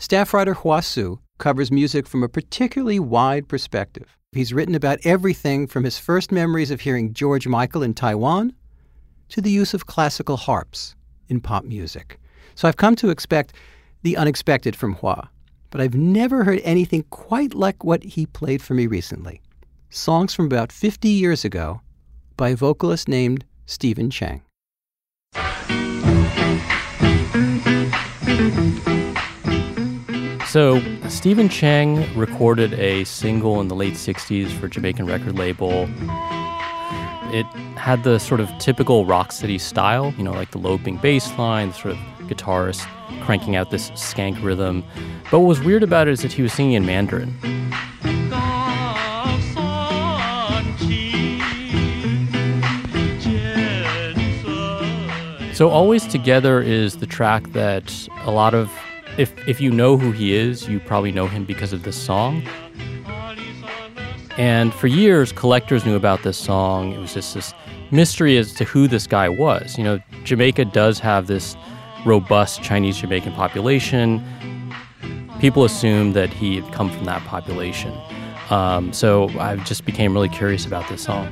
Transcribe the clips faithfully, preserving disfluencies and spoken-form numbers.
Staff writer Hua Su covers music from a particularly wide perspective. He's written about everything from his first memories of hearing George Michael in Taiwan to the use of classical harps in pop music. So I've come to expect the unexpected from Hua, but I've never heard anything quite like what he played for me recently. Songs from about fifty years ago by a vocalist named Stephen Chang. So, Stephen Chang recorded a single in the late sixties for a Jamaican record label. It had the sort of typical rocksteady style, you know, like the loping bass line, the sort of guitarist cranking out this skank rhythm. But what was weird about it is that he was singing in Mandarin. So Always Together is the track that a lot of, if if you know who he is, you probably know him because of this song. And for years, collectors knew about this song. It was just this mystery as to who this guy was. You know, Jamaica does have this robust Chinese-Jamaican population. People assumed that he had come from that population. Um, so I just became really curious about this song.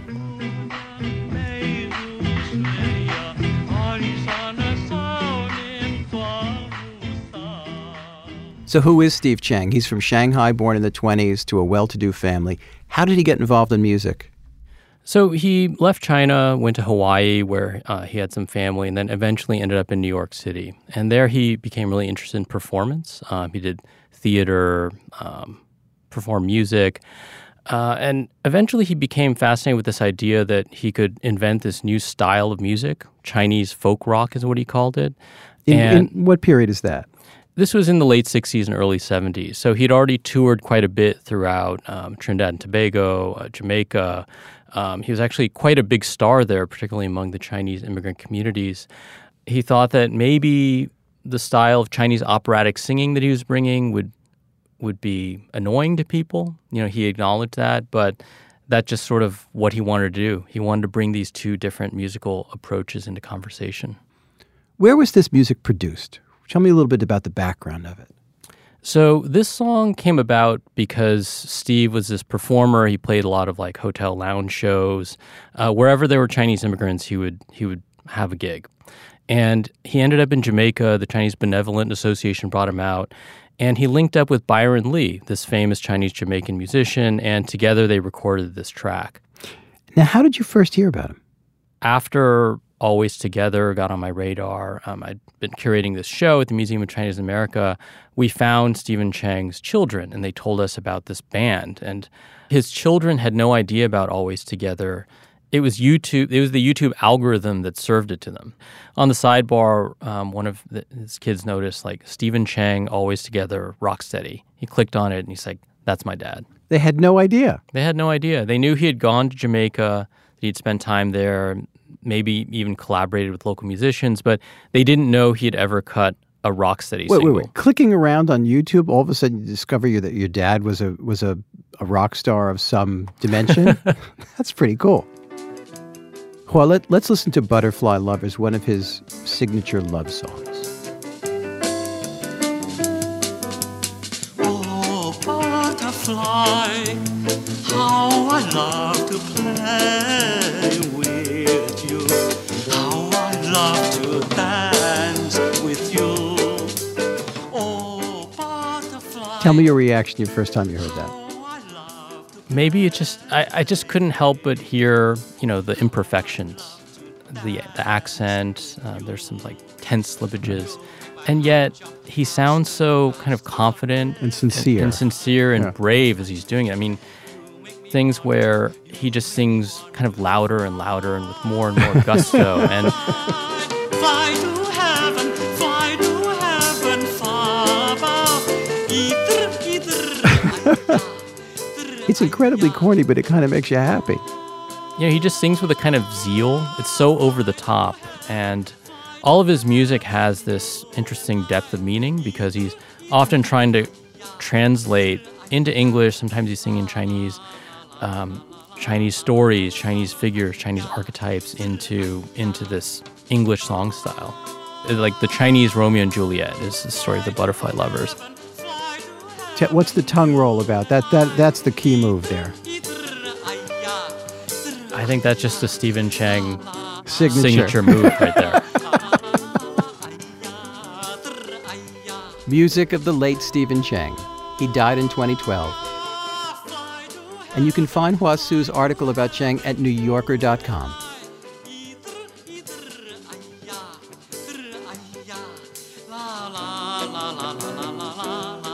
So who is Steve Chang? He's from Shanghai, born in the twenties to a well-to-do family. How did he get involved in music? So he left China, went to Hawaii where uh, he had some family, and then eventually ended up in New York City. And there he became really interested in performance. Um, he did theater, um, performed music, uh, and eventually he became fascinated with this idea that he could invent this new style of music. Chinese folk rock is what he called it. In, and in what period is that? This was in the late sixties and early seventies. So he'd already toured quite a bit throughout um, Trinidad and Tobago, uh, Jamaica. Um, he was actually quite a big star there, particularly among the Chinese immigrant communities. He thought that maybe the style of Chinese operatic singing that he was bringing would would be annoying to people. You know, he acknowledged that, but that's just sort of what he wanted to do. He wanted to bring these two different musical approaches into conversation. Where was this music produced? Tell me a little bit about the background of it. So this song came about because Steve was this performer. He played a lot of like hotel lounge shows. Uh, wherever there were Chinese immigrants, he would he would have a gig. And he ended up in Jamaica. The Chinese Benevolent Association brought him out. And he linked up with Byron Lee, this famous Chinese-Jamaican musician, and together they recorded this track. Now, how did you first hear about him? After Always Together got on my radar, um, I'd been curating this show at the Museum of Chinese America. We found Stephen Chang's children, and they told us about this band. And his children had no idea about Always Together. It was YouTube. It was the YouTube algorithm that served it to them. On the sidebar, um, one of the, his kids noticed, like, Stephen Chang, Always Together, Rocksteady. He clicked on it, and he's like, that's my dad. They had no idea. They had no idea. They knew he had gone to Jamaica, that he'd spent time there, maybe even collaborated with local musicians, but they didn't know he had ever cut a Rocksteady wait, single. Wait, wait, Clicking around on YouTube, all of a sudden you discover you, that your dad was a was a, a rock star of some dimension? That's pretty cool. Well, let, let's listen to Butterfly Lovers, one of his signature love songs. Oh, butterfly, how I love to play with you, how I love to dance with you. Oh, butterfly. Tell me your reaction your first time you heard that. Maybe it just, I, I just couldn't help but hear, you know, the imperfections, the the accent, uh, there's some like tense slippages. And yet he sounds so kind of confident and sincere and, and sincere and yeah. brave as he's doing it. I mean, things where he just sings kind of louder and louder and with more and more gusto. and Fly to heaven, fly to heaven, far above, either, either. It's incredibly corny, but it kind of makes you happy. Yeah, he just sings with a kind of zeal. It's so over the top. And all of his music has this interesting depth of meaning because he's often trying to translate into English. Sometimes he's singing Chinese, um, Chinese stories, Chinese figures, Chinese archetypes into into this English song style. Like the Chinese Romeo and Juliet is the story of the Butterfly Lovers. Te- what's the tongue roll about? That that that's the key move there. I think that's just the Stephen Chang Signature. signature move right there. Music of the late Stephen Chang. He died in twenty twelve. And you can find Hua Su's article about Chang at new yorker dot com. La la la la la la la la.